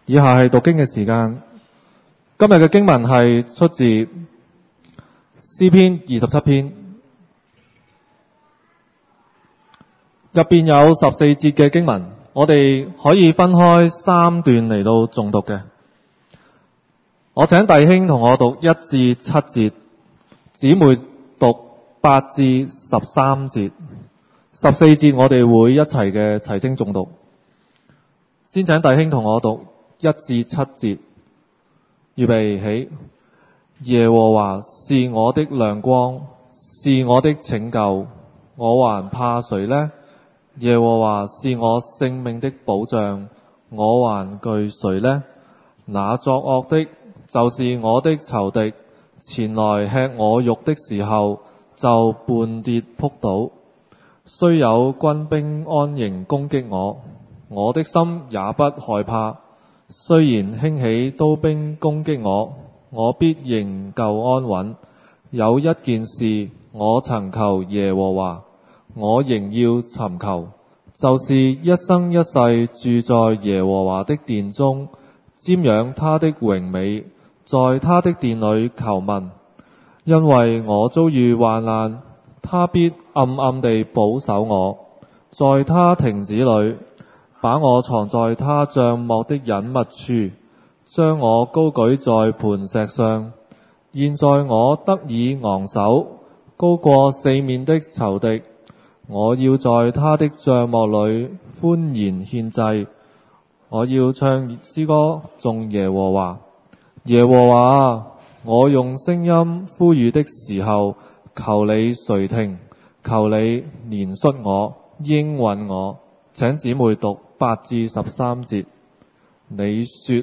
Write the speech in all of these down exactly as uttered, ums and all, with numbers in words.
以下係讀經嘅時間。今日嘅經文係出自詩篇二十七篇，入邊有十四節嘅經文，我哋可以分開三段嚟到誦讀嘅。我請弟兄同我讀一至七節，姊妹讀八至十三節，十四節我哋會一齊嘅齊聲誦讀。先請弟兄同我讀一至七節，預備起。耶和華是我的亮光，是我的拯救，我還怕誰呢？耶和華是我性命的保障，我還懼誰呢？那作惡的，就是我的仇敵，前來吃我肉的時候，就絆跌仆倒。雖有軍兵安營攻擊我，我的心也不害怕。雖然興起刀兵攻擊我，我必仍舊安穩。有一件事我曾求耶和華，我仍要尋求，就是一生一世住在耶和華的殿中，瞻仰他的榮美，在他的殿裏求問。因為我遭遇患難，他必暗暗地保守我，在他亭子裏把我藏在他帳幕的隱密處，將我高舉在磐石上。現在我得以昂首，高過四面的仇敵。我要在他的帳幕裏歡然獻祭，我要唱詩歌頌耶和華。耶和華，我用聲音呼籲的時候，求你垂聽，求你憐恤我，應允我。請姊妹讀八至十三節。你說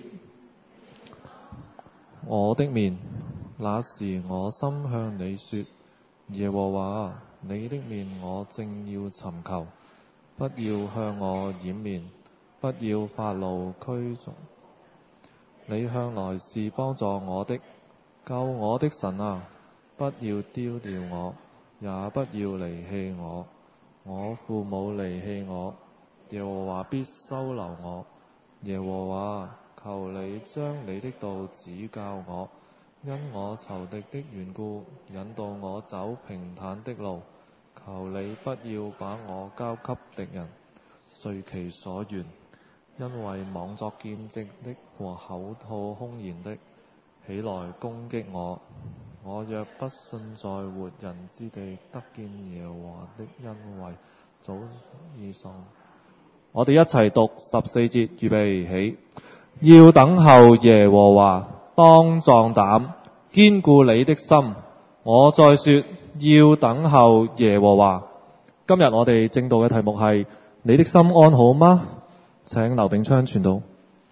我的面，那時我心向你說，耶和華，你的面我正要尋求，不要向我掩面，不要發怒驅逐。你向來是幫助我的，救我的神啊，不要丟掉我，也不要離棄我。我父母離棄我，耶和華必收留我。耶和華，求你將你的道指教我，因我仇敵的緣故，引導我走平坦的路。求你不要把我交給敵人，隨其所願，因為妄作見證的和口吐凶言的起來攻擊我。我若不信在活人之地得見耶和華的恩惠，早已喪。我哋一齊讀十四節，預備起。要等候耶和華，當壯膽，堅固你的心。我再說，要等候耶和華。今日我哋正道嘅題目係：你的心安好嗎？請劉炳昌傳道。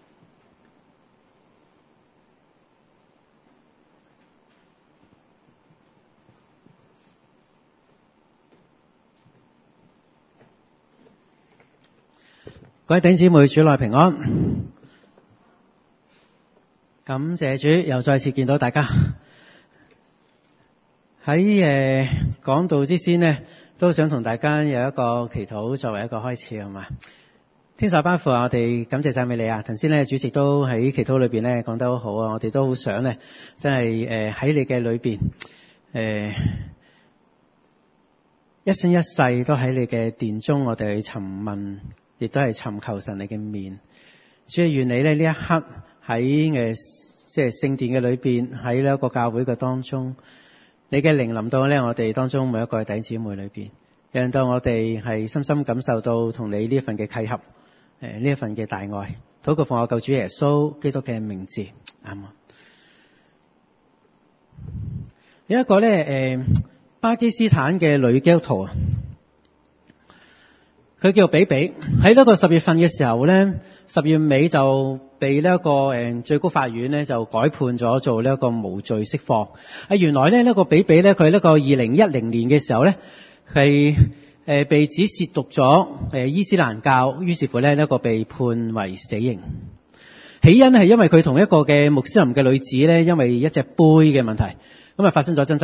各位弟兄姊妹，主內平安。感謝主，又再次見到大家。喺誒講道之先呢，都想同大家有一個祈禱作為一個開始，係嘛？天父班父啊，我哋感謝讚美你啊！頭先咧主席都喺祈禱裏邊咧講得好好啊，我哋都好想咧，真係誒喺你嘅裏邊誒一生一世都喺你嘅殿中，我哋去尋問。亦都係尋求神你嘅面，主啊，願你咧呢一刻喺誒即係聖殿嘅裏邊，喺呢一個教會嘅當中，你嘅靈臨到咧我哋當中每一個弟兄姊妹裏邊，讓到我哋係深深感受到同你呢一份嘅契合，誒呢一份嘅大愛，禱告奉我救主耶穌基督嘅名字，阿們。有一個咧誒巴基斯坦嘅女基督徒啊。佢叫比比，喺呢個十月份嘅時候咧，十月尾就被呢一個誒最高法院咧就改判咗做呢一個無罪釋放。啊，原來咧呢個比比咧，佢呢個二零一零年嘅時候咧係誒被指褻瀆咗誒伊斯蘭教，於是乎咧呢一個被判為死刑。起因係因為佢同一個嘅穆斯林嘅女子咧，因為一隻杯嘅問題，咁啊發生咗爭執。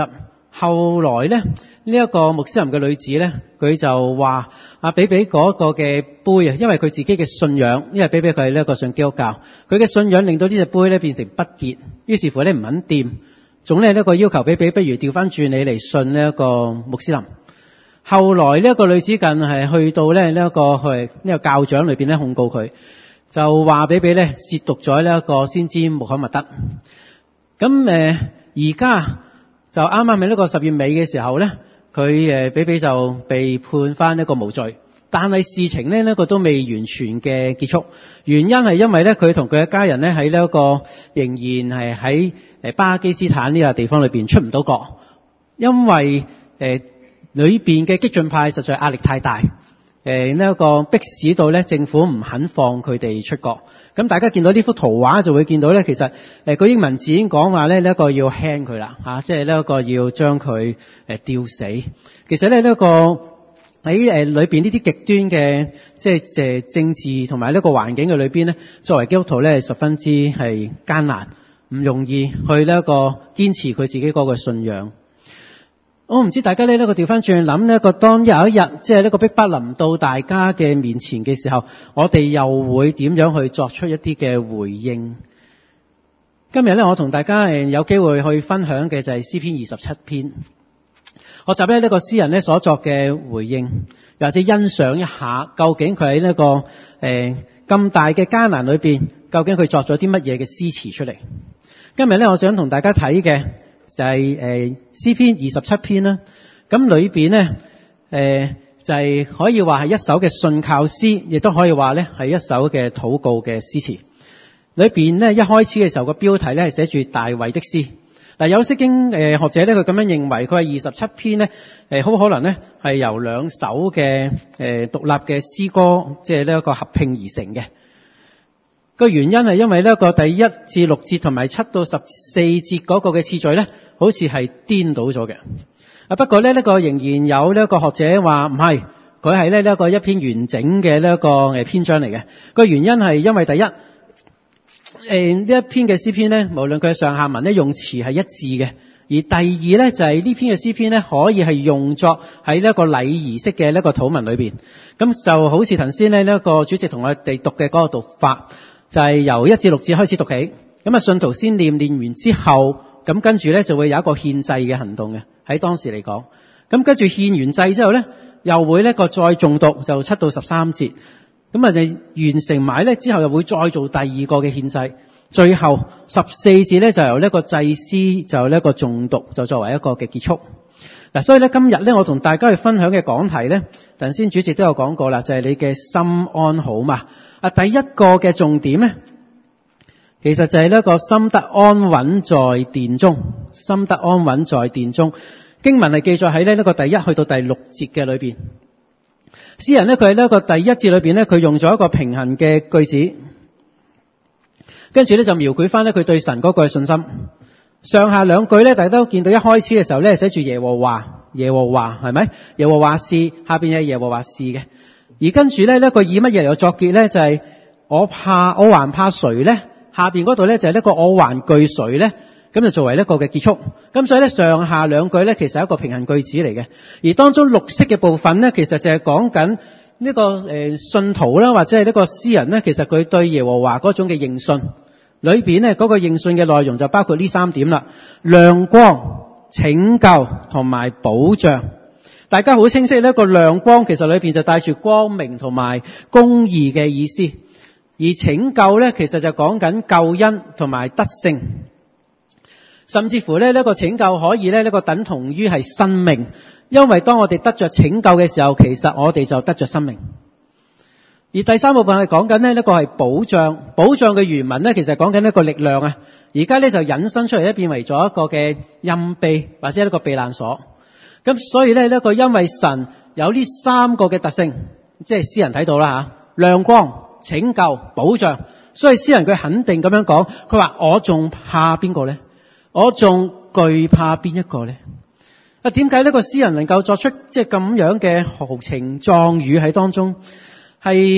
後來咧，呢、這、一個穆斯林嘅女子咧，佢就話阿比比嗰個嘅杯啊，因為佢自己嘅信仰，因為比比佢係呢一個信基督教，佢嘅信仰令到呢隻杯咧變成不潔，於是乎咧唔肯掂，總咧呢一個要求比比，不如調翻轉你嚟信呢一個穆斯林。後來呢一個女子近係去到咧呢一個去呢個教長裏邊咧控告佢，就話比比咧褻瀆咗呢一個先知穆罕默德。咁誒而家就啱啱喺呢個十月尾嘅時候咧，佢誒比比就被判翻一個無罪，但係事情咧呢個都未完全嘅結束。原因係因為咧佢同佢嘅家人咧喺呢一個仍然係喺誒巴基斯坦呢個地方裏邊出唔到國，因為誒裏邊嘅激進派實在壓力太大，誒呢一個迫使到咧政府唔肯放佢哋出國。咁大家見到呢幅圖畫就會見到咧，其實誒個英文字已經講話咧呢一個要 hang 佢啦嚇，即係呢一個要將佢誒吊死。其實咧呢一個喺誒裏邊呢啲極端嘅即係誒政治同埋呢個環境嘅裏邊咧，作為基督徒咧十分之係艱難，唔容易去呢一個堅持佢自己嗰個信仰。我唔知大家呢一個調翻轉諗呢一個當有一日即係呢個逼迫臨到大家嘅面前嘅時候，我哋又會點樣去作出一啲嘅回應？今日咧我同大家誒有機會去分享嘅就係詩篇二十七篇，學習咧呢個詩人咧所作嘅回應，或者欣賞一下究竟佢喺呢個誒咁、呃、大嘅艱難裏邊，究竟佢作咗啲乜嘢嘅詩詞出嚟？今日咧我想同大家睇嘅就係誒詩篇二十七篇啦，咁裏邊咧誒就係、是、可以話係一首嘅信靠詩，亦都可以話咧係一首嘅禱告嘅詩詞。裏邊咧一開始嘅時候個標題咧係寫住大衛的詩。嗱，有釋經誒學者咧佢咁樣認為，佢係二十七篇咧誒好可能咧係由兩首嘅誒獨立嘅詩歌，即係呢一個合併而成嘅。個原因係因為呢個第一至六節同埋七到十四節嗰個嘅次序咧，好似係顛倒咗嘅。啊，不過咧呢個仍然有呢一個學者話唔係，佢係咧呢一個一篇完整嘅呢一個誒篇章嚟嘅。個原因係因為第一誒呢一篇嘅詩篇咧，無論佢嘅上下文咧用詞係一致嘅，而第二咧就係呢篇嘅詩篇咧可以係用作喺呢一個禮儀式嘅呢一個禱文裏邊。咁就好似頭先咧呢一個主席同我哋讀嘅嗰個讀法。就係由一至六節開始讀起，咁啊信徒先念，念完之後，咁跟住咧就會有一個獻祭嘅行動嘅，喺當時嚟講。咁跟住獻完祭之後咧，又會呢個再誦讀，就七到十三節，咁啊就完成埋咧之後，又會再做第二個嘅獻祭，最後十四節咧就由呢個祭司就呢個誦讀，就作為一個嘅結束。嗱，所以咧今日咧我同大家去分享嘅講題咧，頭先主席都有講過啦，就係、是、你嘅心安好嘛。啊，第一個嘅重點咧，其實就係呢個心得安穩在殿中，心得安穩在殿中。經文係記載喺呢個第一去到第六節嘅裏邊。詩人咧佢喺呢個第一節裏邊咧，佢用咗一個平衡嘅句子，跟住咧就描繪翻咧佢對神嗰個信心。上下兩句咧，大家都見到一開始嘅時候咧寫住耶和華，耶和華係咪？耶和華是，下邊係耶和華是嘅。而跟住咧呢個以乜嘢嚟作結咧？就係、是、我怕我還怕誰咧？下邊嗰度咧就係呢個我還懼誰咧？咁就作為一個嘅結束。咁所以咧上下兩句咧其實係一個平衡句子嚟嘅。而當中綠色嘅部分咧，其實就係講緊呢個誒信徒啦，或者係呢個詩人咧，其實佢對耶和華嗰種嘅認信。裏邊咧嗰個認信嘅內容就包括呢三點啦：亮光、拯救同埋保障。大家好清晰呢個亮光其實裏邊就帶住光明同埋公義嘅意思，而拯救咧其實就講緊救恩同埋得勝，甚至乎咧呢個拯救可以咧呢個等同於係生命，因為當我哋得着拯救嘅時候，其實我哋就得着生命。而第三部分係講緊呢一個係保障，保障嘅原文咧其實講緊一個力量啊，而家咧就引申出嚟咧變為咗一個嘅隱蔽或者一個避難所。咁所以咧呢一個因為神有呢三個嘅特性，即係詩人睇到啦吓，亮光、拯救、保障，所以詩人佢肯定咁樣講，佢話我仲怕邊個咧？我仲懼怕邊一個咧？啊，點解呢個詩人能夠作出即係咁樣嘅豪情壯語喺當中？係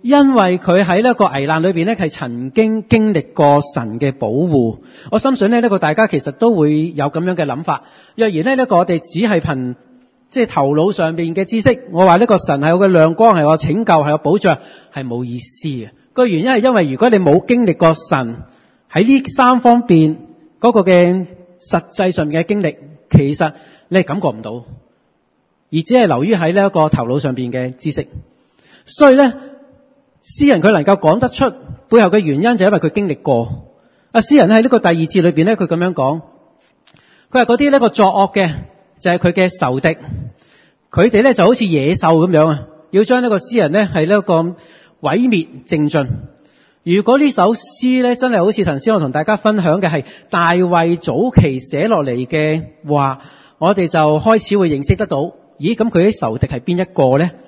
因為佢喺呢一個危難裏邊咧，係曾經經歷過神嘅保護。我深信咧，呢個大家其實都會有咁樣嘅諗法。若然咧，呢個我哋只係憑即係頭腦上邊嘅知識，我話呢個神係我嘅亮光，係我拯救，係我保障，係冇意思嘅。個原因係因為如果你冇經歷過神喺呢三方面嗰個嘅實際上面嘅經歷，其實你係感覺唔到，而只係流於喺呢一個頭腦上邊嘅知識。所以咧，詩人佢能夠講得出背後嘅原因，就係因為佢經歷過。啊，詩人喺呢個第二節裏邊咧，佢咁樣講，佢話嗰啲呢個作惡嘅就係佢嘅仇敵，佢哋咧就好似野獸咁樣啊，要將呢個詩人咧係呢一個毀滅淨盡。如果呢首詩咧真係好似頭先我同大家分享嘅係大衛早期寫落嚟嘅話，我哋就開始會認識得到，咦，咁佢啲仇敵係邊一個咧？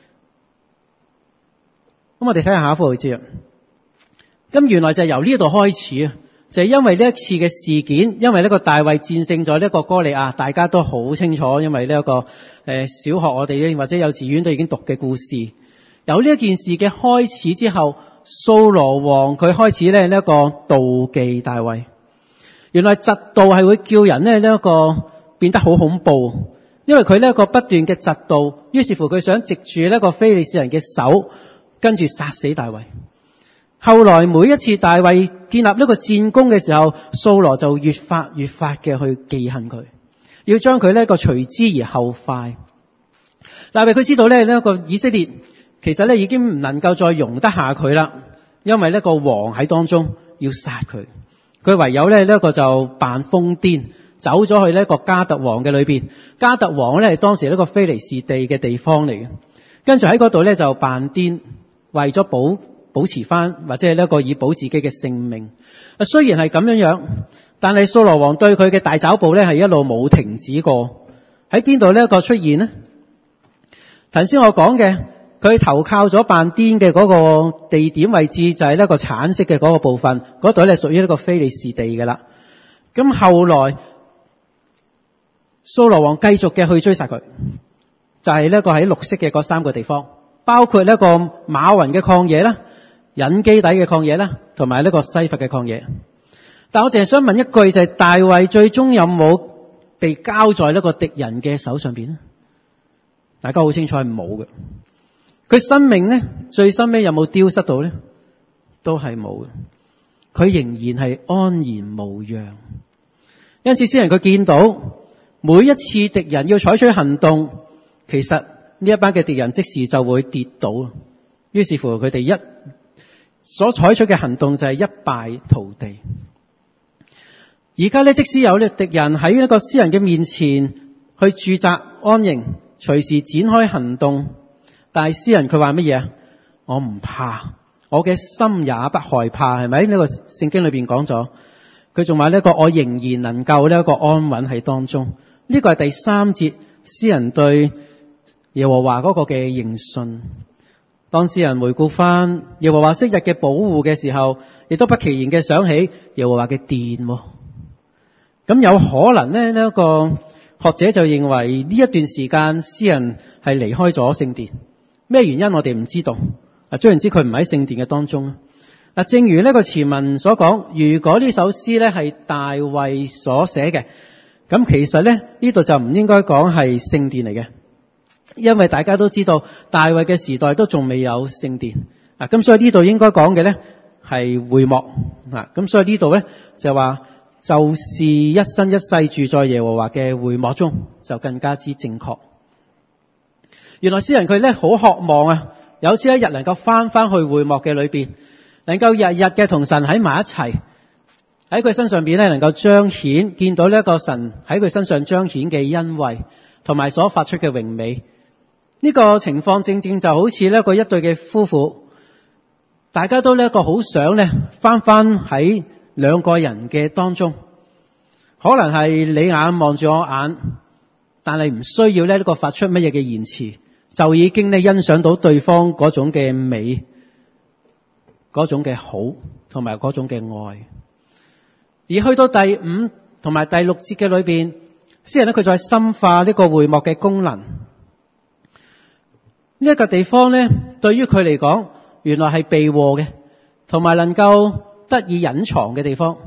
咁我哋睇下下一幅圖紙啊。咁原來就係由呢度開始啊，就係因為呢一次嘅事件，因為呢個大衛戰勝咗呢個歌利亞，大家都好清楚，因為呢一個誒小學我哋或者幼稚園都已經讀嘅故事。由呢一件事嘅開始之後，掃羅王佢開始咧呢一個妒忌大衛。原來嫉妒係會叫人咧呢一個變得好恐怖，因為佢呢一個不斷嘅嫉妒，於是乎佢想藉住呢一個非利士人嘅手，跟住殺死大衛。後來每一次大衛建立呢個戰功嘅時候，掃羅就越發越發嘅去記恨佢，要將佢呢一個隨之而後快。大衛佢知道咧呢一個以色列其實咧已經唔能夠再容得下佢啦，因為呢個王喺當中要殺佢，佢唯有咧呢一個就扮瘋癲，走咗去呢一個加特王嘅裏邊。加特王咧係當時呢個非利士地嘅地方嚟嘅，跟住喺嗰度咧就扮癲，為咗保保持翻或者係呢一個以保自己嘅性命。啊，雖然係咁樣樣，但係掃羅王對佢嘅大抓捕咧係一路冇停止過。喺邊度呢一個出現呢？頭先我講嘅，佢投靠咗扮癲嘅嗰個地點位置就係呢個橙色嘅嗰個部分，嗰度咧屬於呢個非利士地嘅啦。咁後來掃羅王繼續嘅去追殺佢，就係呢個喺綠色嘅嗰三個地方，包括呢個馬雲嘅曠野啦、隱基底嘅曠野啦，同埋呢個西弗嘅曠野。但我淨係想問一句，就係大衛最終有冇被交在呢個敵人嘅手上邊呢？大家好清楚係冇嘅。佢生命呢，最深尾有冇丟失到呢？都係冇嘅。佢仍然係安然無恙。因此詩人佢見到每一次敵人要採取行動，其實呢一班嘅敵人即時就會跌倒。於是乎佢哋一所採取嘅行動就係一敗塗地。而家呢，即使有呢敵人喺一個詩人嘅面前去駐紮安營，隨時展開行動，但係詩人佢話乜嘢啊？我唔怕，我嘅心也不害怕，係咪？呢個聖經裏邊講咗，佢仲話呢個我仍然能夠呢一個安穩喺當中。呢個係第三節詩人對耶和華嗰個嘅認信。當詩人回顧翻耶和華昔日嘅保護嘅時候，亦都不其然嘅想起耶和華嘅殿。咁有可能呢，呢一個學者就認為呢一段時間詩人係離開咗聖殿。咩原因我哋唔知道。啊，總言之佢唔喺聖殿嘅當中。啊，正如呢個前文所講，如果呢首詩呢係大衛所寫嘅，咁其實呢呢度就唔應該講係聖殿嚟嘅，因為大家都知道大衛嘅時代都仲未有聖殿。啊，咁所以呢度應該講嘅呢係會幕。啊，咁所以呢度呢就話就是一生一世住在耶和華嘅會幕中，就更加之正確。原來詩人佢咧好渴望啊，有朝一日能夠翻翻去會幕嘅裏邊，能夠日日嘅同神喺埋一齊，喺佢身上邊咧能夠彰顯，見到呢一個神喺佢身上彰顯嘅恩惠，同埋所發出嘅榮美。呢個情況正正就好似呢一個一對嘅夫婦，大家都呢一個好想咧翻翻喺兩個人嘅當中，可能係你眼望住我眼，但係唔需要呢個發出乜嘢嘅言辭，就已經咧欣賞到對方嗰種嘅美，嗰種嘅好，同埋嗰種嘅愛。而去到第五同埋第六節嘅裏邊，詩人咧佢再深化呢個會幕嘅功能。呢一個地方咧，對於佢嚟講， 原來係避禍嘅，同埋能夠得以隱藏嘅地方。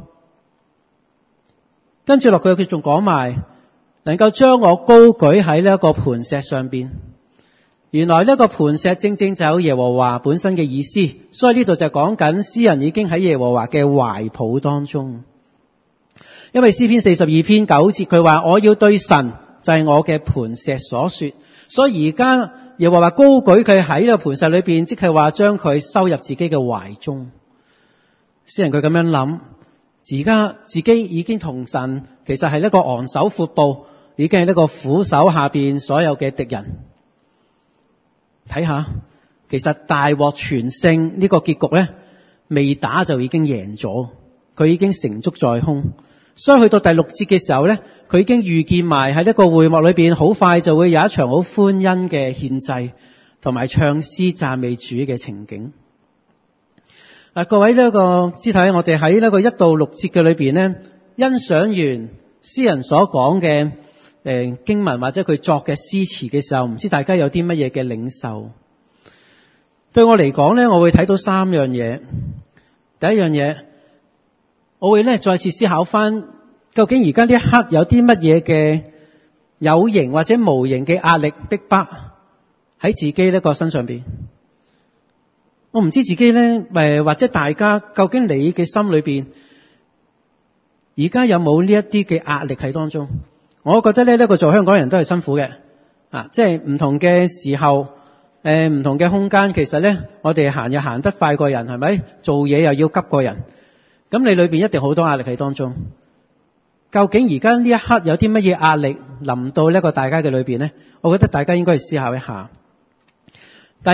跟住落去佢仲講埋，能夠將我高舉喺呢一個磐石上邊。原來呢個磐石正正就有耶和華本身嘅意思，所以呢度就講緊詩人已經喺耶和華嘅懷抱當中。因為詩篇四十二篇九節佢話，我要對神就係我嘅磐石所說，所以而家耶和華高舉佢喺呢個磐石裏邊，即係話將佢收入自己嘅懷中。詩人佢咁樣諗，而家自己已經同神其實係一個昂首闊步，已經係一個俯首下邊所有嘅敵人。睇下，其實大獲全勝呢個結局呢，未打就已經贏咗，佢已經成竹在胸。所以去到第六節嘅時候呢，佢已經預見埋喺呢個會幕裏邊，好快就會有一場好歡欣嘅獻祭，同埋唱詩讚美主嘅情景。嗱，各位呢個肢體，我哋喺呢個一到六節嘅裏邊呢，欣賞完詩人所講嘅誒經文或者佢作嘅詩詞嘅時候，唔知大家有啲乜嘢嘅領受？對我嚟講呢，我會睇到三樣嘢。第一樣嘢，我會咧再次思考翻，究竟而家呢一刻有啲乜嘢嘅有形或者無形嘅壓力逼迫喺自己呢個身上邊。我唔知自己咧，誒或者大家究竟你嘅心裏邊而家有冇呢一啲嘅壓力喺當中？我覺得咧，呢個做香港人都係辛苦嘅，啊，即係唔同嘅時候，誒唔同嘅空間，其實咧我哋行又行得快過人，係咪？做嘢又要急過人，咁你裏邊一定好多壓力喺當中。究竟而家呢一刻有啲乜嘢壓力臨到呢個大家嘅裏邊呢？我覺得大家應該去思考一下。第二，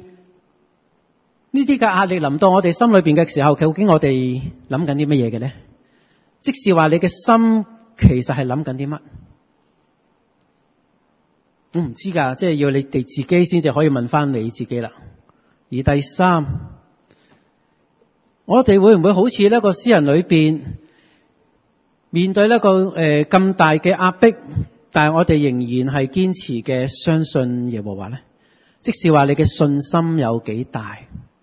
呢啲嘅壓力臨到我哋心裏邊嘅時候，究竟我哋諗緊啲乜嘢嘅呢？即是話你嘅心其實係諗緊啲乜？我唔知㗎，即係要你哋自己先至可以問翻你自己啦。而第三，我哋會唔會好似呢個詩人裏邊面對呢個誒咁大嘅壓迫，但係我哋仍然係堅持嘅相信耶和華呢？即是話你嘅信心有幾大？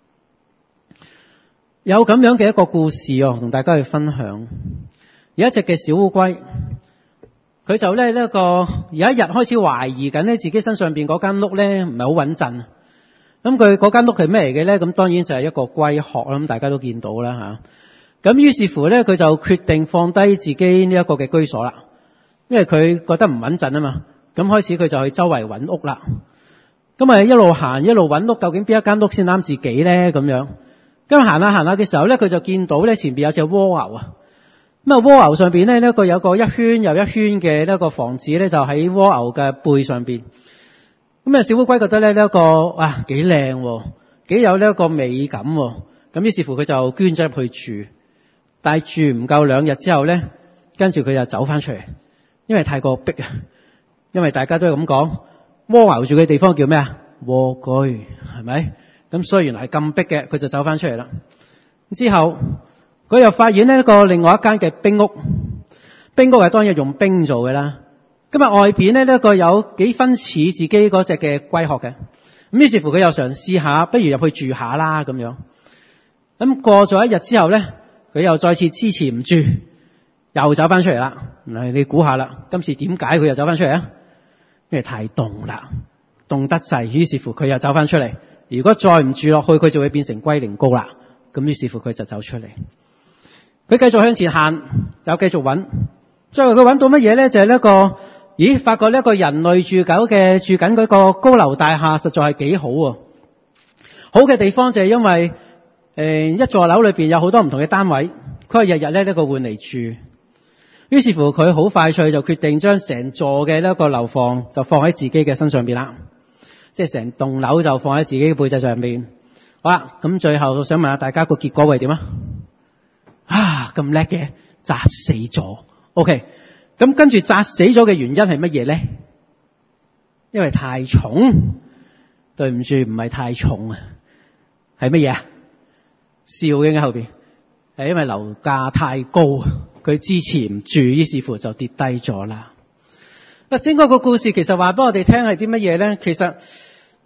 有咁樣嘅一個故事哦，同大家去分享。有一隻嘅小烏龜，佢就咧呢個有一日開始懷疑緊咧自己身上邊嗰間屋咧唔係好穩陣。咁佢嗰間屋係咩嚟嘅咧？咁當然就係一個龜殼啦。咁大家都見到啦吓。咁於是乎咧，佢就決定放低自己呢一個嘅居所啦，因為佢覺得唔穩陣啊嘛。咁開始佢就去周圍揾屋啦。咁啊一路行一路揾屋，究竟邊一間屋先啱自己咧？咁樣咁行下行下嘅時候咧，佢就見到咧前邊有隻蝸牛啊。咁啊蝸牛上邊咧呢一個有個一圈又一圈嘅呢一個房子咧，就喺蝸牛嘅背上邊。咁啊小烏龜覺得咧呢一個啊幾靚，幾有呢一個美感。咁於是乎佢就捐咗入去住，但係住唔夠兩日之後咧，跟住佢就走翻出嚟，因為太過逼啊。因為大家都係咁講，蝸牛住嘅地方叫咩啊？蝸居，係咪？咁所以原來係咁逼嘅，佢就走翻出嚟啦。之後佢又發現呢一個另外一間嘅冰屋，冰屋係當然用冰做嘅啦。今日外邊呢一個有幾分似自己嗰隻嘅龜殼嘅，咁於是乎佢又嘗試下，不如入去住下啦咁樣。咁過咗一日之後咧，佢又再次支持唔住，又走翻出嚟啦。嗱，你估下啦，今次點解佢又走翻出嚟啊？因為太凍啦，凍得滯，於是乎佢又走翻出嚟。如果再唔住落去，佢就會變成龜苓膏啦。咁於是乎佢就走出嚟。佢繼續向前行，又繼續揾。最後佢揾到乜嘢咧？就係呢一個，咦？發覺呢一個人類住狗嘅住緊嗰個高樓大廈，實在係幾好喎。好嘅地方就係因為誒一座樓裏邊有好多唔同嘅單位，佢係日日咧呢個換嚟住。於是乎佢好快脆就決定將成座嘅呢一個樓房就放喺自己嘅身上邊啦，即係成棟樓就放喺自己嘅背脊上面。好啦，咁最後想問下大家個結果會點啊？啊，咁叻嘅，砸死咗。OK，咁跟住砸死咗嘅原因係乜嘢咧？因為太重。對唔住，唔係太重啊，係乜嘢啊？笑嘅後邊係因為樓價太高，佢支持唔住，於是乎就跌低咗啦。嗱，整個個故事其實話俾我哋聽係啲乜嘢咧？其實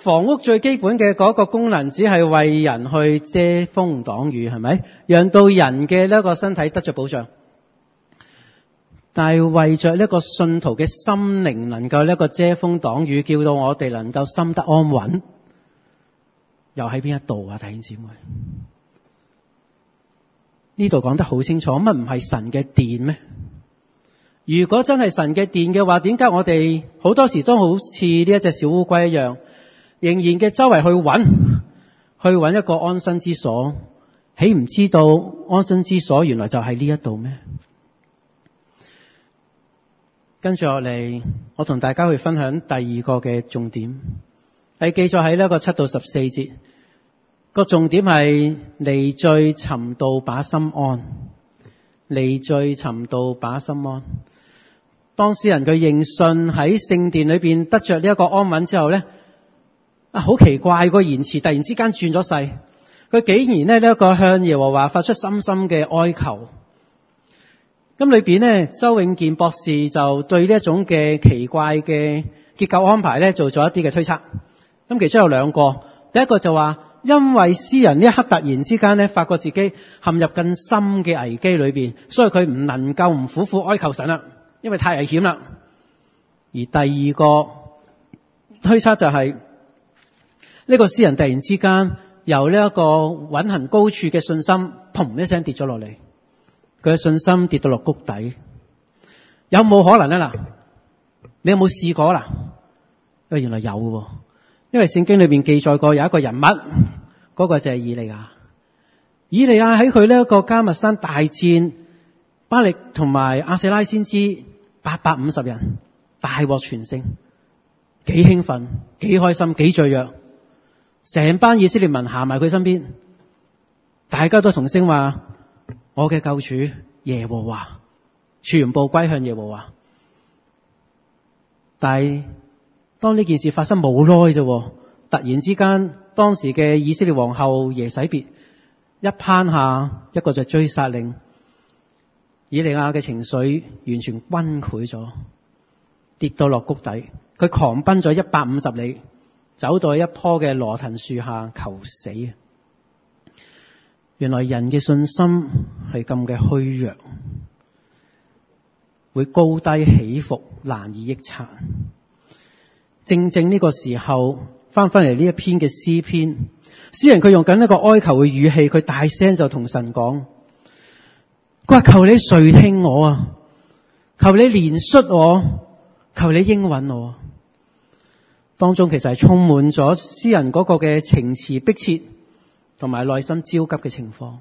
房屋最基本嘅嗰個功能，只係為人去遮風擋雨，係咪？讓到人嘅呢一個身體得着保障。但係為着呢個信徒嘅心靈能夠呢一個遮風擋雨，叫到我哋能夠心得安穩，又喺邊一度啊？弟兄姊妹，呢度講得好清楚，乜唔係神嘅殿咩？如果真係神嘅殿嘅話，點解我哋好多時都好似呢一隻小烏龜一樣，仍然嘅周圍去揾，去揾一個安身之所？豈唔知道安身之所原來就係呢一度咩？跟住落嚟，我同大家去分享第二個嘅重點，係記載喺呢個七到十四節。個重點係離罪尋道把心安，離罪尋道把心安。當詩人佢認信喺聖殿裏邊得着呢一個安穩之後呢，啊好奇怪，個言辭突然之間轉咗勢，佢竟然呢一個向耶和華發出深深嘅哀求。咁裏邊呢，周永健博士就對呢一種嘅奇怪嘅結構安排呢做咗一啲嘅推測。咁其中有兩個，第一個就話，因為詩人呢一刻突然之間呢發覺自己陷入更深嘅危機裏邊，所以佢唔能夠唔苦苦哀求神啦，因為太危險啦。而第二個推測就係、是、呢、這個詩人突然之間由呢一個穩行高處嘅信心，砰一聲跌咗落嚟。佢嘅信心跌到落谷底，有冇可能啊？嗱，你有冇試過啦？因為原來有嘅，因為聖經裏邊記載過有一個人物，嗰、那個就係以利亞。以利亞喺佢呢一個迦密山大戰巴力同埋亞舍拉先知八百五十人，大獲全勝，幾興奮，幾開心，幾雀躍，成班以色列民行埋佢身邊，大家都同聲話：我嘅救主耶和華，全部歸向耶和華。但係當呢件事發生冇耐啫，突然之間，當時嘅以色列皇后耶洗別一攀下一個就追殺令，以利亞嘅情緒完全崩潰咗，跌到落谷底。佢狂奔咗一百五十里，走到一棵嘅羅藤樹下求死。原來人嘅信心係咁嘅虛弱，會高低起伏，難以臆測。正正呢個時候，翻返嚟呢一篇嘅詩篇，詩人佢用緊一個哀求嘅語氣，佢大聲就同神講：佢話求你垂聽我啊，求你憐恤我，求你應允我。當中其實係充滿咗詩人嗰個嘅情詞迫切，同埋內心焦急嘅情況。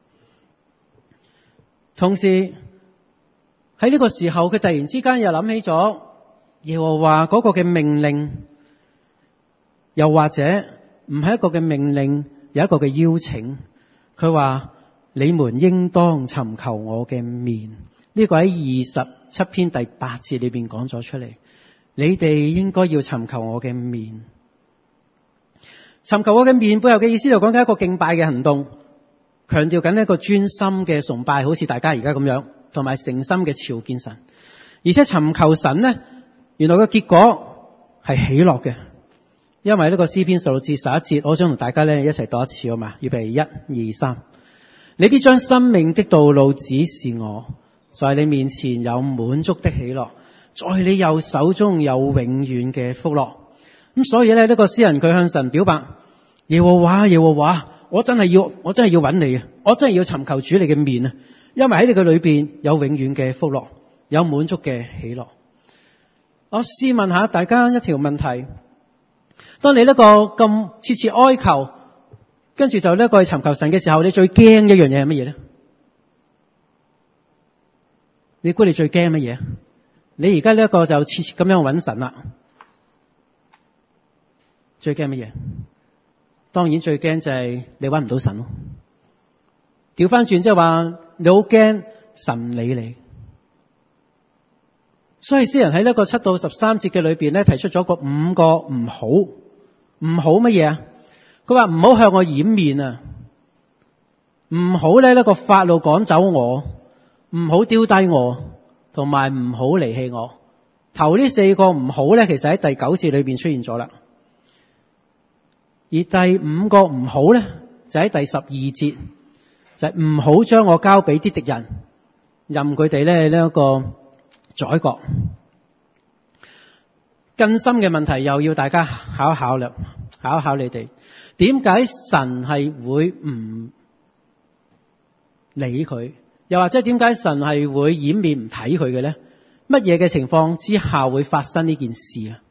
同時喺呢個時候，佢突然之間又諗起咗耶和華嗰個嘅命令，又或者唔係一個嘅命令，有一個嘅邀請。佢話：你們應當尋求我嘅面。呢個喺二十七篇第八節裏邊講咗出嚟。你哋應該要尋求我嘅面。尋求我嘅面背後嘅意思就講緊一個敬拜嘅行動，強調緊一個專心嘅崇拜，好似大家而家咁樣，同埋誠心嘅朝見神。而且尋求神呢，原來個結果係喜樂嘅，因為呢個詩篇十六至十一節，我想同大家呢一齊讀一次好嘛？預備一二三，你必將生命的道路指示我，在你面前有滿足的喜樂，在你右手中有永遠嘅福樂。咁所以咧，呢個詩人佢向神表白：耶和華，耶和華，我真係要，我真係要揾你啊！我真係要尋求主你嘅面啊！因為喺你嘅裏邊有永遠嘅福樂，有滿足嘅喜樂。我試問下大家一條問題：當你呢個咁切切哀求，跟住就呢個去尋求神嘅時候，你最驚一樣嘢係乜嘢咧？你估你最驚乜嘢？你而家呢一個就切切咁樣揾神啦。最驚乜嘢？當然最驚就係你揾唔到神咯。調翻轉即係話你好驚神唔理你。所以詩人喺呢個七到十三節嘅裏邊咧，提出咗個五個唔好，唔好乜嘢啊？佢話唔好向我掩面啊，唔好咧呢個發怒趕走我，唔好丟低我，同埋唔好離棄我。頭呢四個唔好咧，其實喺第九節裏邊出現咗啦。 而第五個唔好咧，就喺第十二節，就係唔好將我交俾啲敵人，任佢哋咧呢一個宰割。更深嘅問題又要大家考一考啦，考一考你哋，點解神係會唔理佢？又或者點解神係會掩面唔睇佢嘅咧？乜嘢嘅情況之下會發生呢件事啊？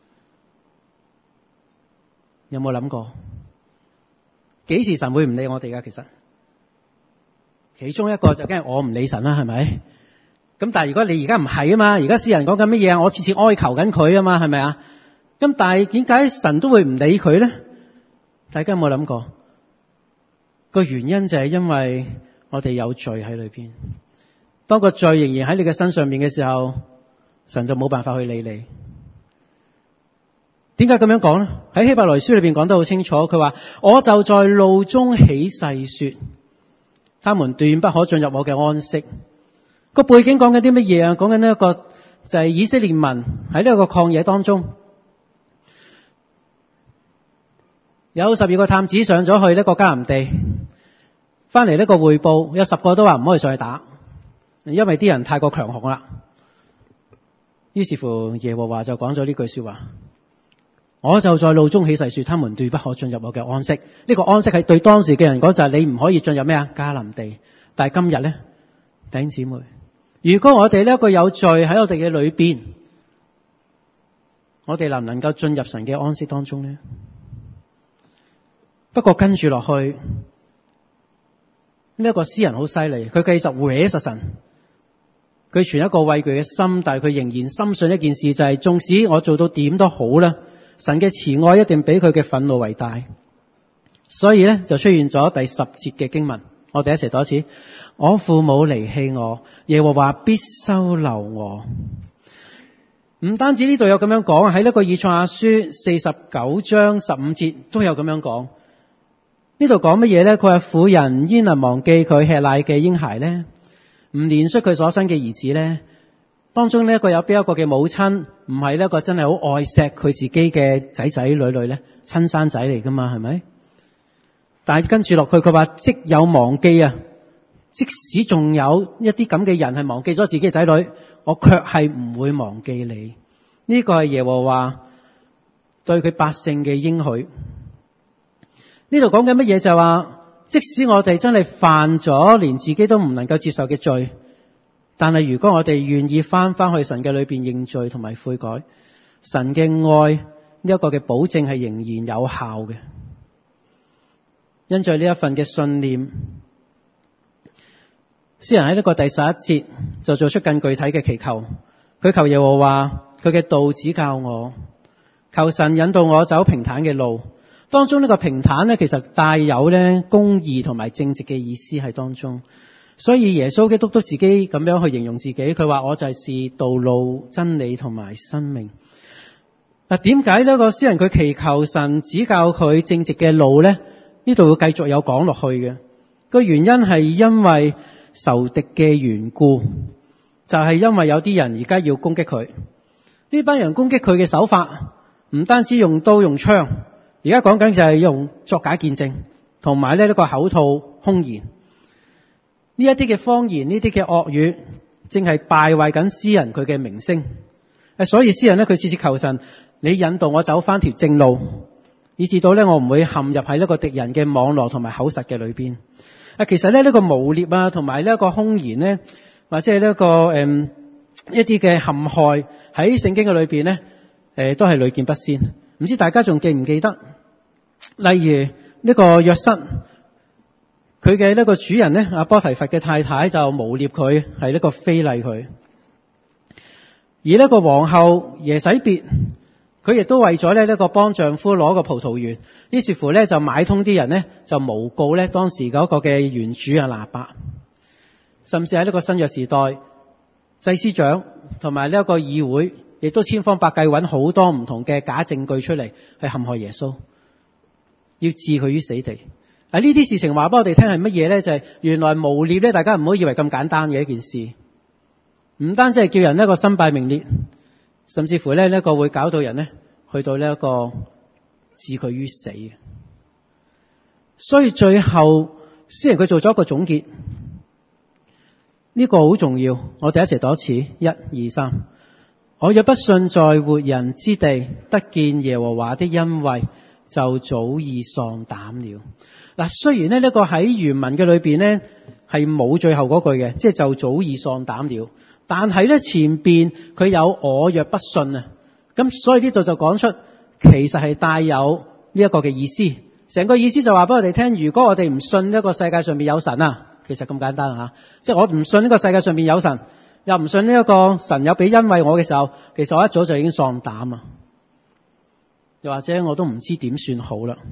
有冇諗過？幾時神會唔理我哋噶？其實其中一個就梗係我唔理神啦，係咪？咁但係如果你而家唔係啊嘛，而家詩人講緊乜嘢啊？我次次哀求緊佢啊嘛，係咪啊？咁但係點解神都會唔理佢咧？大家有冇諗過？個原因就係因為我哋有罪喺裏邊。當個罪仍然喺你嘅身上面嘅時候，神就冇辦法去理你。點解咁樣講呢？喺希伯來書裏邊講得好清楚，佢話我就在怒中起誓說，他們斷不可進入我嘅安息。個背景講緊啲乜嘢啊？講緊呢一個就係以色列民喺呢一個曠野當中，有十二個探子上咗去呢個迦南地，翻嚟呢個匯報，有十個都話唔可以上去打，因為啲人太過強橫啦。於是乎耶和華就講咗呢句說話。我就在怒中起誓說，他們斷不可進入我嘅安息。呢個安息係對當時嘅人講，就係你唔可以進入咩啊？迦南地。但係今日呢，弟兄姊妹，如果我哋呢一個有罪喺我哋嘅裏邊，我哋能唔能夠進入神嘅安息當中呢？不過跟住落去，呢一個詩人好犀利，佢繼續搲實神，佢存一個畏懼嘅心，但係佢仍然深信一件事，就係縱使我做到點都好啦，神嘅慈愛一定比佢嘅憤怒為大。所以咧就出現咗第十節嘅經文，我哋一齊讀一次。我父母離棄我，耶和華必收留我。唔單止呢度有咁樣講，喺呢個以賽亞書四十九章十五節都有咁樣講。呢度講乜嘢呢？佢話婦人焉能忘記佢吃奶嘅嬰孩呢？唔憐恤佢所生嘅兒子呢？當中呢一個有邊一個嘅母親唔係呢一個真係好愛錫佢自己嘅仔仔女女呢？親生仔嚟噶嘛，係咪？但係跟住落去佢話即有忘記啊！即使仲有一啲咁嘅人係忘記咗自己嘅仔女，我卻係唔會忘記你。呢個係耶和華對佢百姓嘅應許。呢度講緊乜嘢？就係話，即使我哋真係犯咗連自己都唔能夠接受嘅罪，但係如果我哋願意翻翻去神嘅裏邊認罪同埋悔改，神嘅愛呢一個嘅保證係仍然有效嘅。因着呢一份嘅信念，詩人喺呢個第十一節就做出更具體嘅祈求。佢求耶和華佢嘅道指教我，求神引導我走平坦嘅路。當中呢個平坦呢，其實帶有呢公義同埋正直嘅意思喺當中。所以耶穌基督都自己咁樣去形容自己，佢話我就係道路、真理同埋生命。嗱，點解呢個詩人佢祈求神指教佢正直嘅路呢？呢度會繼續有講落去嘅。個原因係因為仇敵嘅緣故，就係因為有啲人而家要攻擊佢。呢班人攻擊佢嘅手法唔單止用刀用槍，而家講緊就係用作假見證，同埋呢個口吐凶言。呢一啲嘅謊言，呢啲嘅惡語，正係敗壞緊詩人佢嘅名聲。所以詩人呢，佢次次求神，你引導我走翻條正路，以至到呢我唔會陷入喺呢個敵人嘅網絡同埋口實嘅裏邊。啊，其實咧呢個誣衊啊，同埋呢一個凶言呢，或者係呢一個誒、嗯、一啲嘅陷害喺聖經嘅裏邊呢，誒、呃、都係屢見不鮮。唔知大家仲記唔記得？例如呢個約瑟，佢嘅呢個主人呢，阿波提佛嘅太太就誣衊佢係呢個非禮佢，而呢個皇后耶洗別，佢亦都為咗咧呢個幫丈夫攞個葡萄園，於是乎咧就買通啲人呢，就誣告咧當時嗰個嘅園主啊拿伯，甚至喺呢個新約時代，祭司長同埋呢一個議會，亦都千方百計揾好多唔同嘅假證據出嚟去陷害耶穌，要置佢於死地。啊，呢啲事情話俾我哋聽係乜嘢咧？就係、是、原來誣衊咧，大家唔好以為咁簡單嘅一件事，唔單止係叫人一個身敗名裂。甚至乎咧，呢一個會搞到人呢去到呢一個置佢於死嘅。 所以最後詩人佢做咗一個總結，呢個好重要。我哋一齊讀一次，一二三。我若不信在活人之地得見耶和華的恩惠，就早已喪膽了。嗱，雖然呢呢個喺原文嘅裏邊呢係冇最後嗰句嘅，即係就早已喪膽了，但係呢前邊佢有我若不信啊，咁所以呢度就講出其實係帶有呢一個嘅意思。成個意思就話俾我哋聽，如果我哋唔信呢個世界上面有神啊，其實咁簡單吓，即係我唔信呢個世界上面有神，又唔信呢一個神有俾恩惠我嘅時候，其實我一早就已經喪膽啊，又或者我都唔知點算好啦。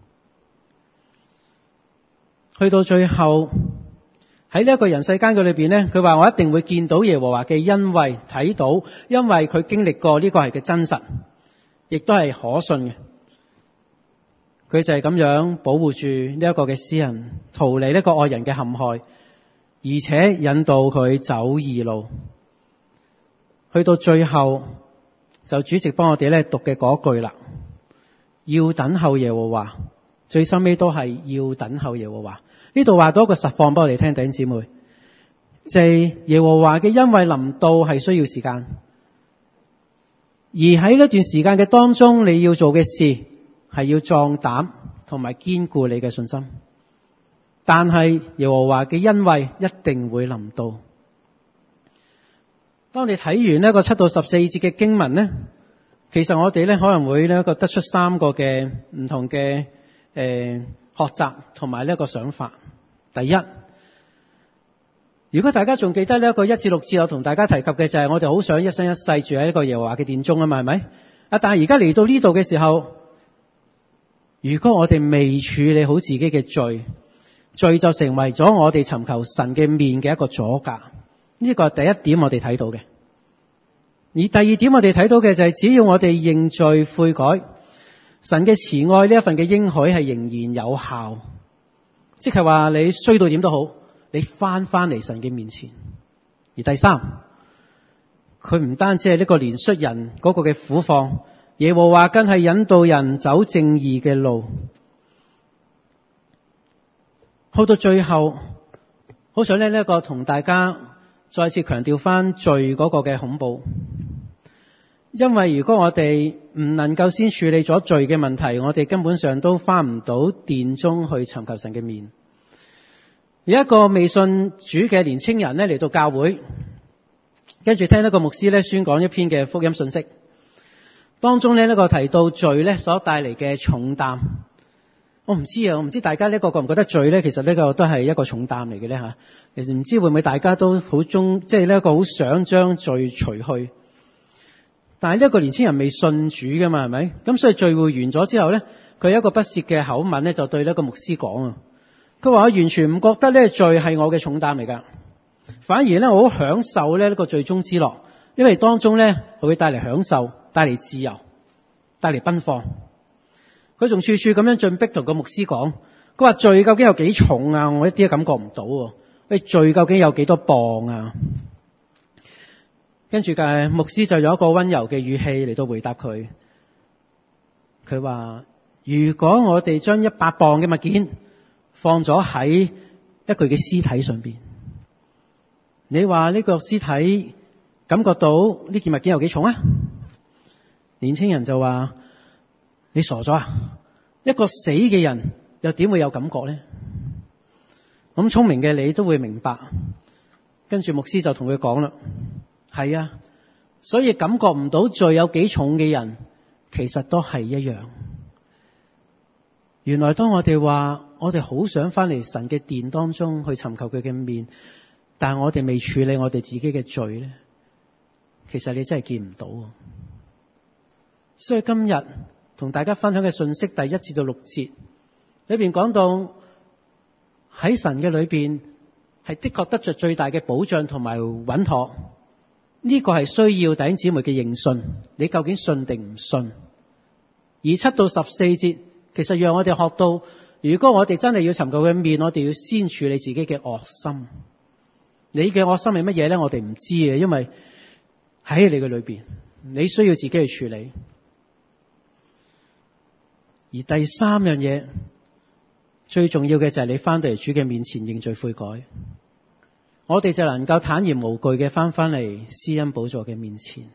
去到最後喺呢一個人世間嘅裏邊呢，佢話我一定會見到耶和華嘅恩惠，睇到，因為佢經歷過呢個係嘅真實，亦都係可信嘅。佢就係咁樣保護住呢一個嘅詩人，逃離呢個惡人嘅陷害，而且引導佢走義路。去到最後，就主席幫我哋咧讀嘅嗰句啦，要等候耶和華，最深尾都係要等候耶和華。呢度話到一個實況俾我哋聽，弟兄姊妹，就係耶和華嘅恩惠臨到係需要時間，而喺呢段時間嘅當中，你要做嘅事係要壯膽同埋堅固你嘅信心，但係耶和華嘅恩惠一定會臨到。當你睇完呢個七到十四節嘅經文呢，其實我哋咧可能會咧個得出三個嘅唔同嘅誒、呃、學習同埋呢一個想法。第一，如果大家仲記得呢一個一至六節，我同大家提及嘅就係我哋好想一生一世住喺呢個耶和華嘅殿中啊嘛，係咪啊？但係而家嚟到呢度嘅時候，如果我哋未處理好自己嘅罪，罪就成為咗我哋尋求神嘅面嘅一個阻隔。呢個係第一點我哋睇到嘅。而第二點我哋睇到嘅就係只要我哋認罪悔改，神嘅慈愛呢一份嘅應許係仍然有效，即係話你衰到點都好，你翻翻嚟神嘅面前。而第三，佢唔單止係呢個憐恤人嗰個嘅苦況，耶和華更係引導人走正義嘅路。去到最後，好想呢一個同大家再次強調翻罪嗰個嘅恐怖，因為如果我哋唔能夠先處理咗罪嘅問題，我哋根本上都翻唔到殿中去尋求神嘅面。有一個未信主嘅年青人呢嚟到教會，跟住聽一個牧師呢宣講一篇嘅福音信息，當中呢呢個提到罪呢所帶嚟嘅重擔。我唔知啊，我唔知大家呢個覺唔覺得罪呢？其實呢個都係一個重擔嚟嘅呢吓。其實唔知會唔會大家都好中，即係呢一個好想將罪除去。但係呢一個年輕人未信主噶嘛，係咪？咁所以聚會完咗之後呢，佢有一個不屑嘅口吻呢，就對呢個牧師講啊。佢話我完全唔覺得呢罪係我嘅重擔嚟噶，反而呢我好享受呢個罪中之樂，因為當中呢佢會帶嚟享受，帶嚟自由，帶嚟奔放。佢仲處處咁樣進逼同個牧師講，佢話罪究竟有幾重啊？我一啲都感覺唔到喎。喂，罪究竟有幾多磅啊？跟住嘅牧師就有一個溫柔嘅語氣嚟到回答佢。佢話：如果我哋將一百磅嘅物件放咗喺一具嘅屍體上邊，你話呢個屍體感覺到呢件物件有幾重啊？年輕人就話：你傻咗啊！一個死嘅人又點會有感覺呢？咁聰明嘅你都會明白。跟住牧師就同佢講啦，係啊，所以感覺唔到罪有幾重嘅人，其實都係一樣。原來當我哋話我哋好想翻嚟神嘅殿當中去尋求佢嘅面，但係我哋未處理我哋自己嘅罪呢，其實你真係見唔到。所以今日同大家分享嘅信息，第一至到六節裏邊講到喺神嘅裏邊係的確得着最大嘅保障同埋穩妥。呢個係需要弟兄姊妹嘅認信，你究竟信定唔信？而七到十四節其實讓我哋學到，如果我哋真係要尋求佢面，我哋要先處理自己嘅惡心。你嘅惡心係乜嘢呢？我哋唔知嘅，因為喺你嘅裏邊，你需要自己去處理。而第三樣嘢， 最重要嘅就係你翻到嚟主嘅面前認罪悔改，我哋就能夠坦然無懼嘅翻返嚟施恩寶座嘅面前。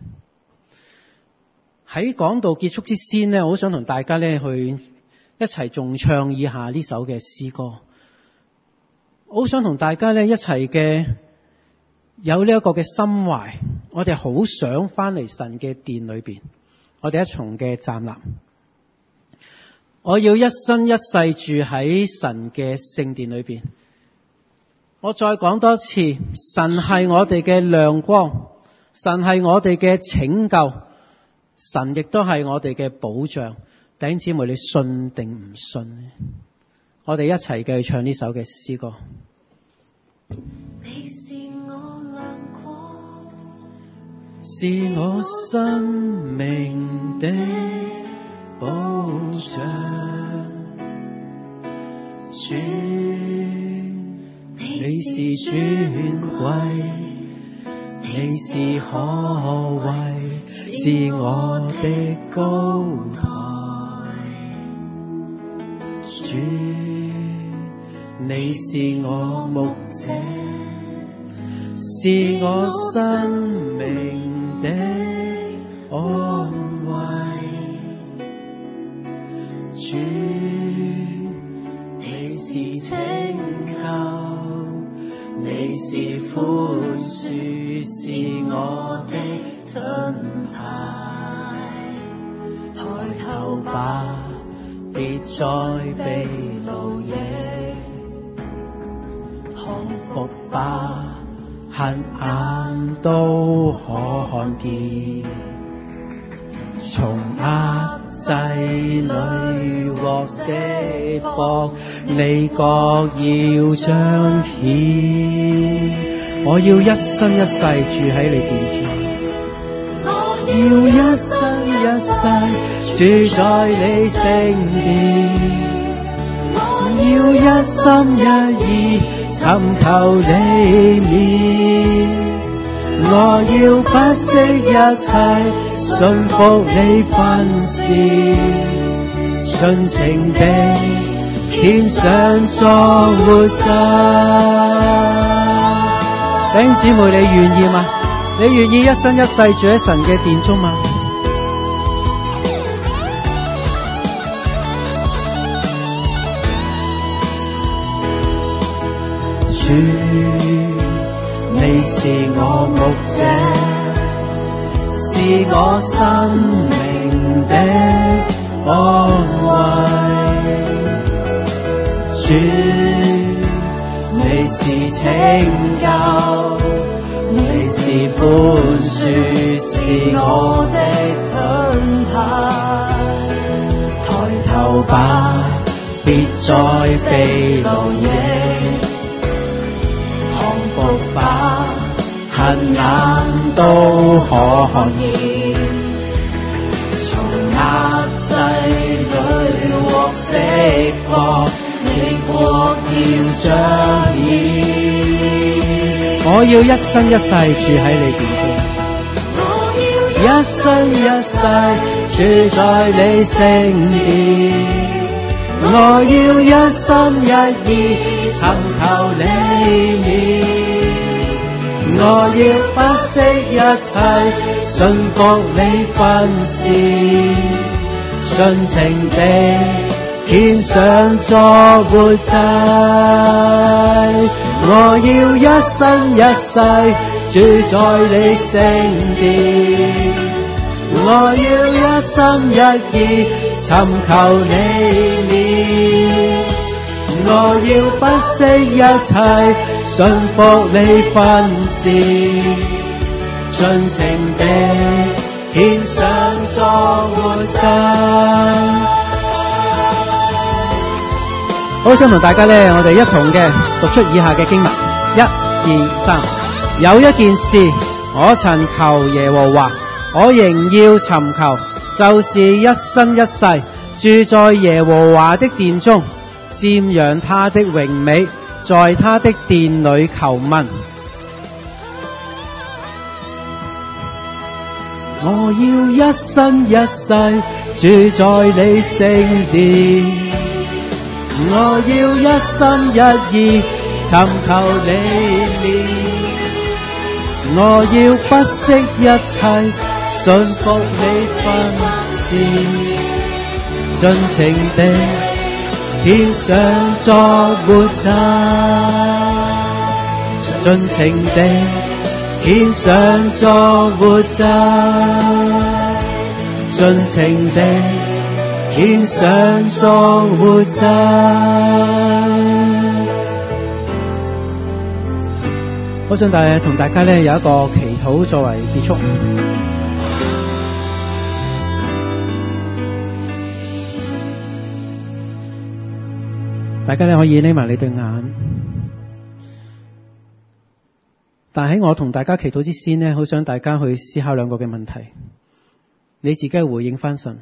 喺講道結束之先呢，我好想同大家咧去一齊重唱以下呢首嘅詩歌。我好想同大家咧一齊嘅有呢一個嘅心懷，我哋好想翻嚟神嘅殿裏邊，我哋一重嘅站立。我要一生一世住喺神嘅聖殿裏邊。我再講多次，神係我哋嘅亮光，神係我哋嘅拯救，神亦都係我哋嘅保障。弟兄姊妹，你信定唔信呢？我哋一齊繼續唱呢首嘅詩歌。 你是我亮光， 是我生命的保障，主，你是尊貴，你是可畏，是我的高台，主，你是我牧者，是我生命的安慰，主，你是拯救，你是寬恕，是我的盾牌。抬頭吧，別再被奴役，降服吧，恨眼都可看見，從壓制裏獲釋放，你國要彰顯。我要一生一世住喺你殿中，我要一生一世住在你聖殿，我要一心一意尋求你面，我要不惜一切信服你訓示，盡情地獻上作活祭。弟兄姊妹，你願意嗎？你願意一生一世住喺神嘅殿中嗎？主，你是我牧者，是我生命的安慰。主，你是拯救，你是寬恕，是我的盾牌。抬頭吧，別再被奴役，降服吧，恨眼都可看見，從壓制裏獲釋放，你國要彰顯。我要一生一世住喺你殿中，我要一生一世住在你聖殿，我要一心一意尋求你面，我要不惜一切信服你訓示，盡情地獻上作活祭。我要一生一世住在你聖殿，我要一心一意尋求你面，我要不惜一切信服你訓示，盡情地獻上作活祭。好想同大家咧，我哋一同嘅讀出以下嘅經文，一、二、三。有一件事我曾求耶和華，我仍要尋求，就是一生一世住在耶和華的殿中，瞻仰他的榮美，在他的殿裏求問。我要一生一世住在你聖殿， 我要一心一意尋求你面，我要不惜一切信服你訓示，盡情地獻上作活祭，盡情地獻上作活祭，盡情地獻上作活祭。我想大同大家咧有一個祈禱作為結束。大家咧可以匿埋你對眼，但喺我同大家祈禱之先呢，好想大家去思考兩個嘅問題，你自己去回應返神。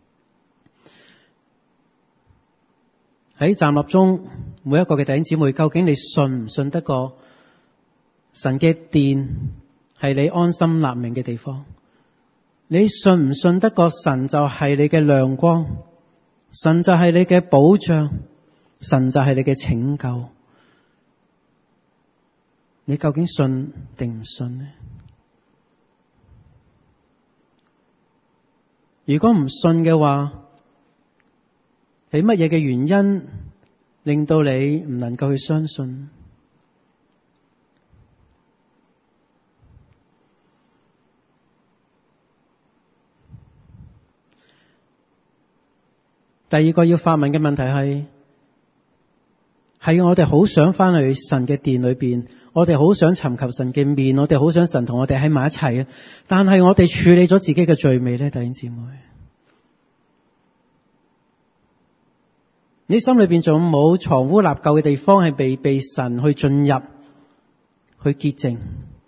喺站立中，每一個嘅弟兄姊妹，究竟你信唔信得過神嘅殿係你安心立命嘅地方？你信唔信得過神就係你嘅亮光，神就係你嘅保障，神就係你嘅拯救？你究竟信定唔信呢？如果唔信嘅話，係乜嘢嘅原因令到你唔能夠去相信？第二個要發問嘅問題係，係我哋好想返去神嘅殿裏邊，我哋好想尋求神嘅面，我哋好想神同我哋喺埋一齊啊！但係我哋處理咗自己嘅罪未呢？弟兄姊妹，你心裏邊仲冇藏污納垢嘅地方係被被神去進入去潔淨，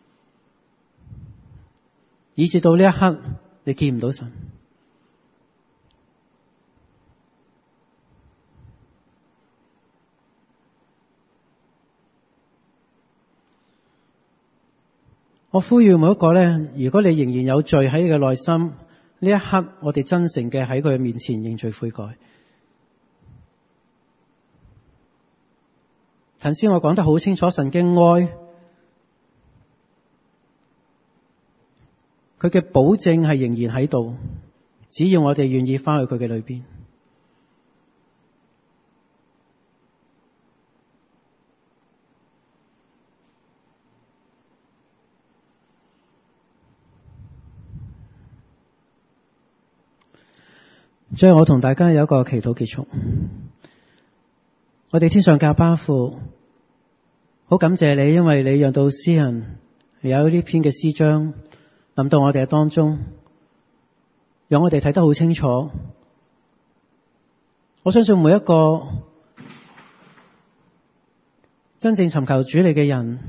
以至到呢一刻你見唔到神？我呼籲每一個咧，如果你仍然有罪喺你嘅內心，呢一刻我哋真誠嘅喺佢面前認罪悔改。頭先我講得好清楚，神嘅愛，佢嘅保證係仍然喺度，只要我哋願意翻去佢嘅裏邊。最後我同大家有一個祈禱結束。我哋天上嘅阿爸父，好感謝你，因為你讓到詩人有呢篇嘅詩章臨到我哋嘅當中，讓我哋睇得好清楚。我相信每一個真正尋求主你嘅人，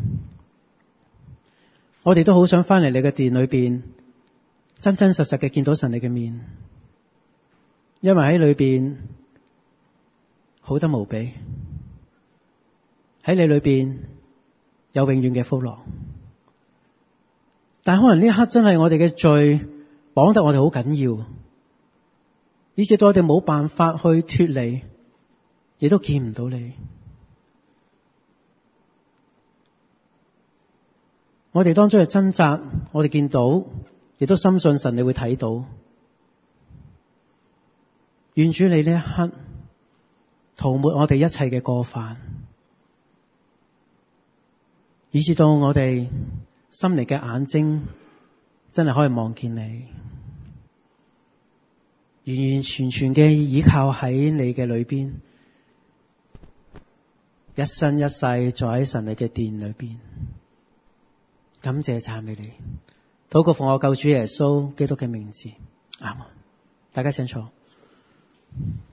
我哋都好想翻嚟你嘅殿裏邊，真真實實嘅見到神你嘅面。因為喺裏邊好得無比，喺你裏邊有永遠嘅福樂。但可能呢一刻真係我哋嘅罪綁得我哋好緊要，以至到我哋冇辦法去脫離，亦都見唔到你。我哋當中嘅掙扎，我哋見到，亦都深信神你會睇到。願主你呢一刻塗抹我哋一切嘅過犯，以至到我哋心靈嘅眼睛真係可以望見你，完完全全嘅倚靠喺你嘅裏邊，一生一世坐喺神你嘅殿裏邊。感謝讚美你，禱告奉我救主耶穌基督嘅名字，阿門。大家請坐。